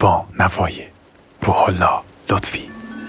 با نوای روح الله لطفی.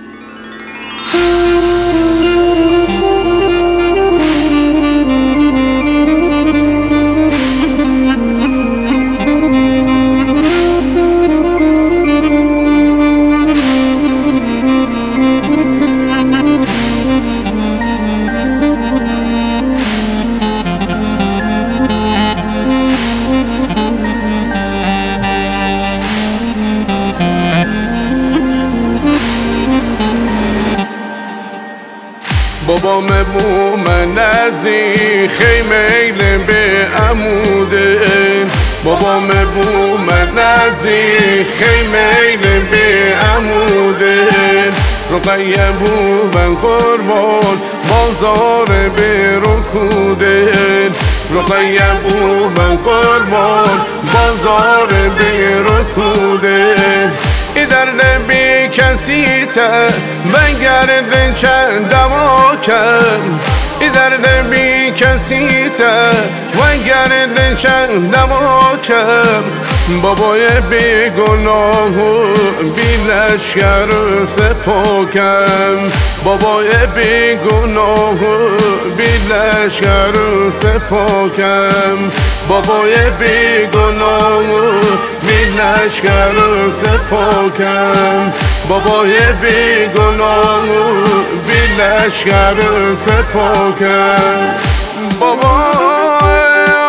بابام بوم نزدی خیمیل به عموده، بابام بوم نزدی خیمیل به عموده، رقیه بوم قربان بازار به رکوده، رقیه بوم قربان بازار به رکوده. در نبی کسی تا بگرد چند دوا کم، در نبی کسی تا بگرد چند دوا کم. بابای بیگناه بی لشکر سپاکم، بابای بیگناه بی لشکر سپاکم، بابای بیگناه بی لشکر سپاکم، بابای بیگناه بی لشکر سپاکم. بابای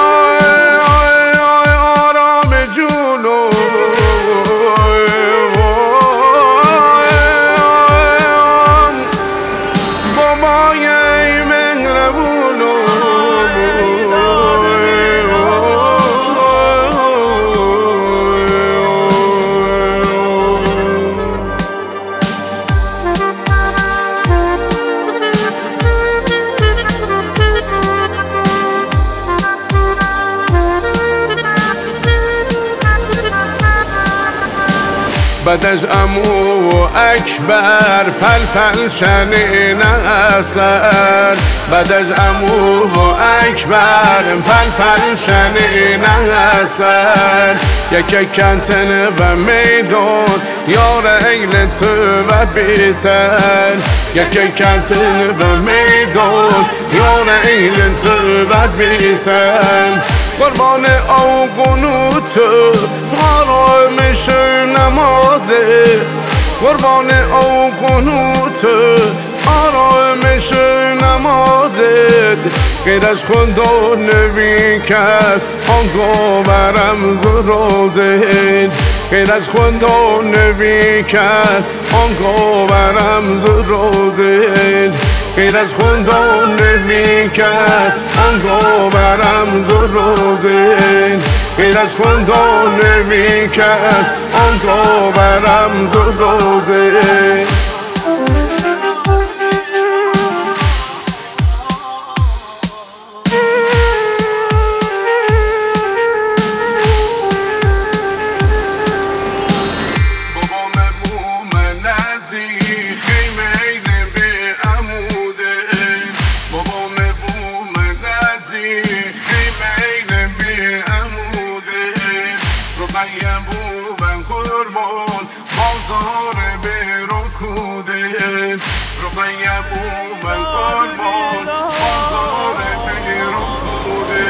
بعد از عمو اکبر پل پل شنین اصغر، بعد از عمو اکبر پل پل شنین اصغر. یک کنتن و میدان یار ایل تو و بیسر، یک کنتن و میدان یار ایل تو و بیسر. قربان او قنوت آرامش نمازه، قربان او قنوت آرامش نمازه. غیر از خدا نبی کس آنگاه برم زروزه، غیر از خدا نبی کس آنگاه برم زروزه، غیر از خدا نبی کس آنگاه برم زروزه، غیر از خدا نبی کس آنگاه برم زروزه. رقیه بوم قربان بازار به رکوده، رقیه بوم قربان بازار به رکوده.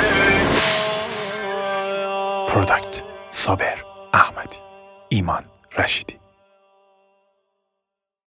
پروداکت صابر احمدی، ایمان رشیدی.